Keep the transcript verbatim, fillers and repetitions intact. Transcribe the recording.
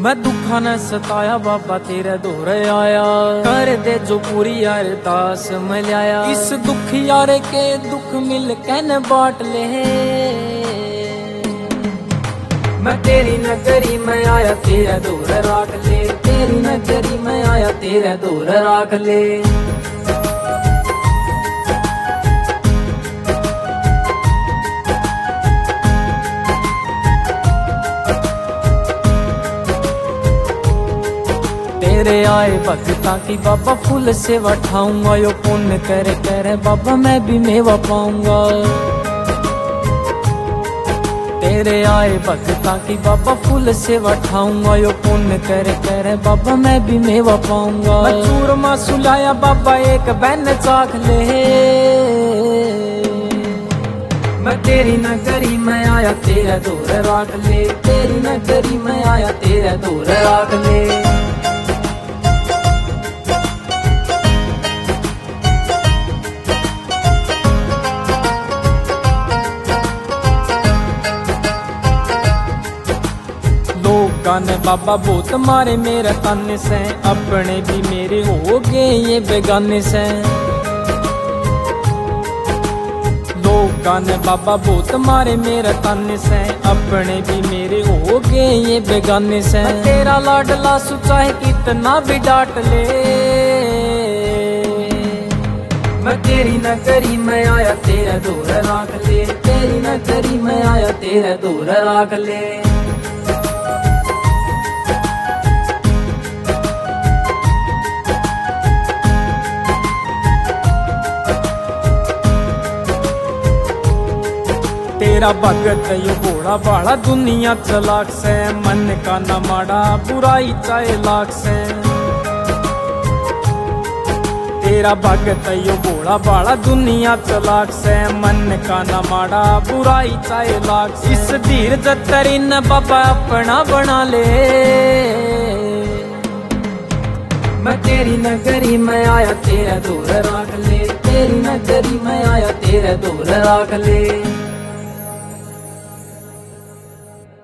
मैं दुखा न सताया बाबा तेरे दोरे आया, कर दे जो पूरी अरदास मिलाया। इस दुख यारे के दुख मिल के न बांट ले, मैं तेरी नगरी में आया तेरे दूर राख ले, तेरी नगरी में आया तेरे दूर राख ले। तेरे आए भक्ता की बाबा फूल से वठाऊंगा, यो पुण्य करे करे बाबा मैं भी मेवा पाऊंगा। तेरे आए भक्ता की बाबा फूल से वठाऊंगा, यो पुण्य करे करे बाबा मैं भी मेवा पाऊंगा। मैं चूरमा सुलाया बाबा एक बहन चाख ले, मैं तेरी नगरी में आया तेरे दूर राख ले, तेरी नगरी में आया तेरे दूर राख ले। गाने बाबा बहुत मारे मेरे ताने से, अपने भी मेरे हो गए ये बेगाने से। लोग गाने बाबा बहुत मारे मेरे ताने से, अपने भी मेरे हो गए ये बेगाने से। तेरा लाडला सुचा है कितना भी डांट ले, मैं तेरी नगरी में आया तेरे दूर राख ले, तेरी नगरी में आया तेरे दूर राख ले। तेरा भगत यो घोड़ा बाड़ा दुनिया चलाक से, मन का न माड़ा बुराई चाहे लाख से। तेरा भगत यो घोड़ा बाड़ा दुनिया चलाक से, मन का न माड़ा बुराई चाहे लाख से। इस धीरज तेरी न बाबा अपना बना ले, मैं तेरी नगरी में आया तेरे दूर राख ले, तेरी नगरी में आया तेरे दूर राख ले।